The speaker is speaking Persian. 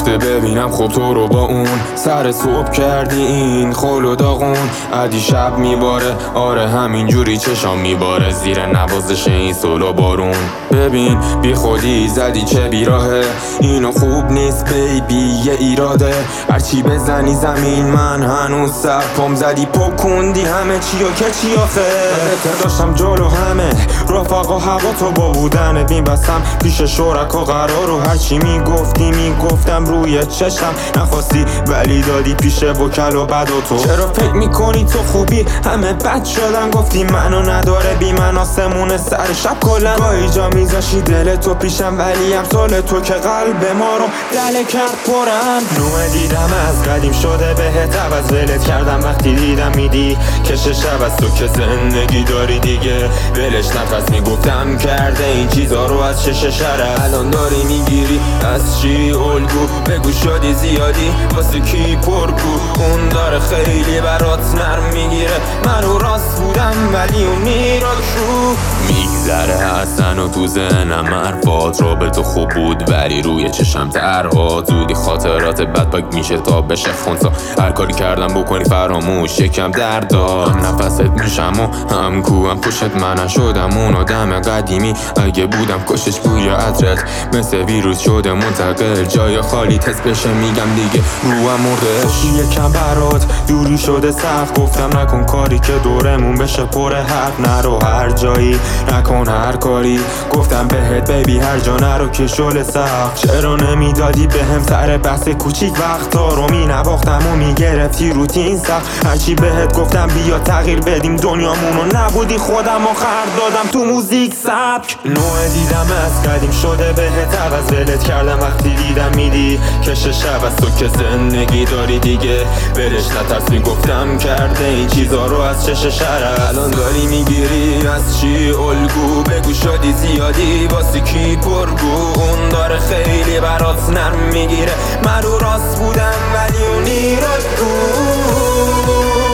وقت ببینم خب تو رو با اون سر صبح کردی این خول و داغون. عدی شب میباره آره همینجوری چشام میباره زیر نوازش این سولا بارون. ببین بی خودی زدی چه بیراهه، اینو خوب نیست بیبی یه ایراده. هرچی بزنی زمین من هنوز سر پام زدی پکوندی همه چی و که چی آخه. داشتم جلو همه رفقا هوا تو با بودنت میبستم پیش شرکا قرار و هرچی میگفتی میگفتم روی چشم. نخواستی ولی دادی پیش وکل و بد و تو چرا فکر میکنی تو خوبی همه بد شدن. گفتی منو نداره بی من آسمون سر شب کلن. گاهی جا میذاشی دل تو پیشم ولی هم سال تو که قلب ما رو دل کرد پرم. نوع دیدم از قدیم شده بهت عوض ولت کردم وقتی دیدم میدی کش شب از تو که زندگی داری دیگه ولش نفس میگفتم کرده این چیزا رو از چش شرف. الان داری میگیری از چی الگو بگو شدی زیادی واسه کی پرگو. اون داره خیلی برات نرم میگیره منو راست بودم ولی اون میراکشو میگذره حسن و تو ذهنم حرفات رو به تو خوب بود ولی روی چشم ترها زودی خاطرات بدباک میشه تا بشه خونسا. هر کاری کردم بکنی فراموش یکم درد داد نفست میشم و هم کوام پشت من نشدم اون آدم قدیمی اگه بودم کشش بوی عطرت مثل ویروس شده منتقل جای خالی تست بشه میگم دیگه روم مرده. یکم برات دوری شده سخت گفتم نکن کاری که دورمون بشه پر حرف نرو هر جایی نکن هر کاری گفتم بهت بیبی هر جا نرو که شل سخت. چرا نمیدادی بهم سر بحث کوچیک وقتا رو مینواختم و میگرفتی روتین سخت. هرچی بهت گفتم بیا تغییر بدیم دنیامونو نبودی خودم آخر دادم تو موزیک سبک. نوع دیدم از قدیم شده بهت عوض ولت کردم وقتی دیدم میدی کش شب از تو که زندگی داری دیگه ولش نترس میگفتم کرده این چیزا رو از چش شرف. الان داری میگیری از چی الگو بگو شدی زیادی واسه کی پرگو. اون داره خیلی برات نرم میگیره من رو راست بودم ولی اون ایراکو.